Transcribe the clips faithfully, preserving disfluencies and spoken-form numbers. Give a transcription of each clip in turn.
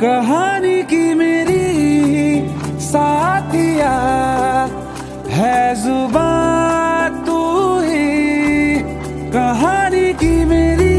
कहानी की मेरी साथिया है जुबान तू ही। कहानी की मेरी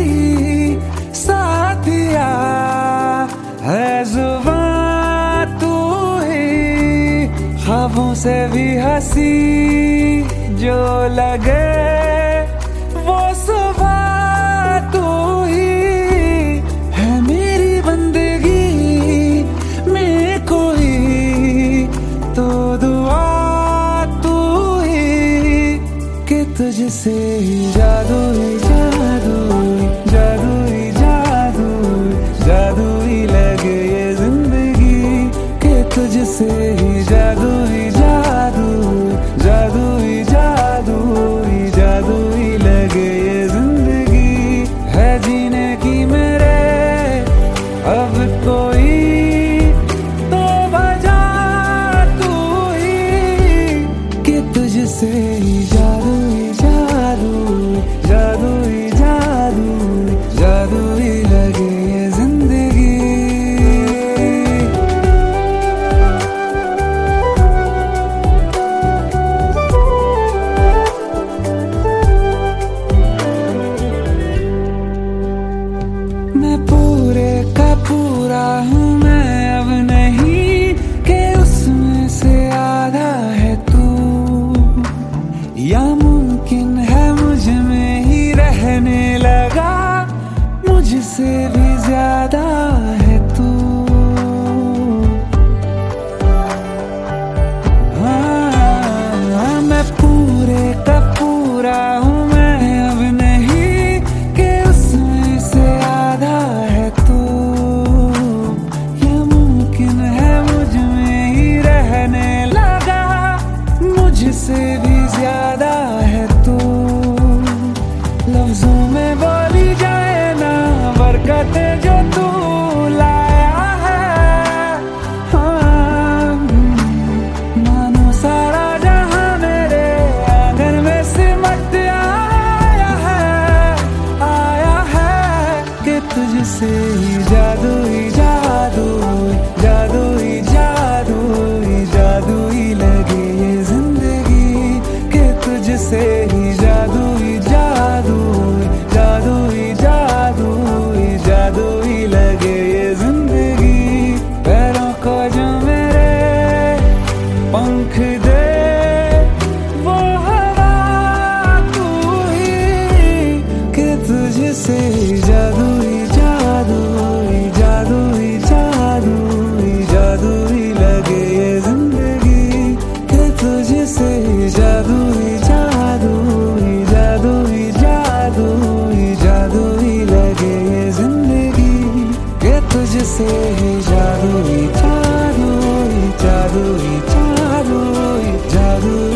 साथिया है जुबान तू ही। ख्वाबों से भी हंसी जो लगे वो सुबह तू ही है। मेरी बंदगी में कोई तो दुआ तू ही कि तुझसे ही जादू ही जादू जादू ही जादू जादू ही लगे ये जिंदगी कि तुझसे ही जादू ही जादू जादू ही जादू ही जादू ही लगे ये जिंदगी है जीने की मेरे अब कोई तो वजह तू ही कि तुझसे ही जादू ही जादू जादू ही जादू जादू ही लगे ये जिंदगी। मैं पूरे का पूरा हूँ मैं अब नहीं कि उसमें से आधा है तू। या मुमकिन है मुझ में ही रहने लगा मुझसे भी ज्यादा है तू। हाँ मैं पूरे का पूरा हूँ मैं अब नहीं कि उसमें से आधा है तू। या मुमकिन है मुझ में ही रहने लगा मुझसे भी ज्यादा है तू। लफ्जों में बोली जाए ना बरकतें जो तू लाया है। हाँ मानो सारा जहां मेरे आंगन में सिमट आया है आया है कि तुझसे ही जादू ही जादू जादू ही जादू ही जादू ही लगे ये जिंदगी कि तुझसे ही जादू ही जादू जादू ही जादू ही जादू ही लगे ये जिंदगी। पैरों को जो मेरे पंख दे वो हवा तू ही कि तुझसे ही जादू ही जादू ही जादू ही जादू ही जादू ही लगे ये जिंदगी कि तुझसे ही जादू ही जादू ही जादू ही जादू ही जादू ही लगे ये जिंदगी कि तुझसे ही जादू ही जादू ही जादू ही जादू ही जादू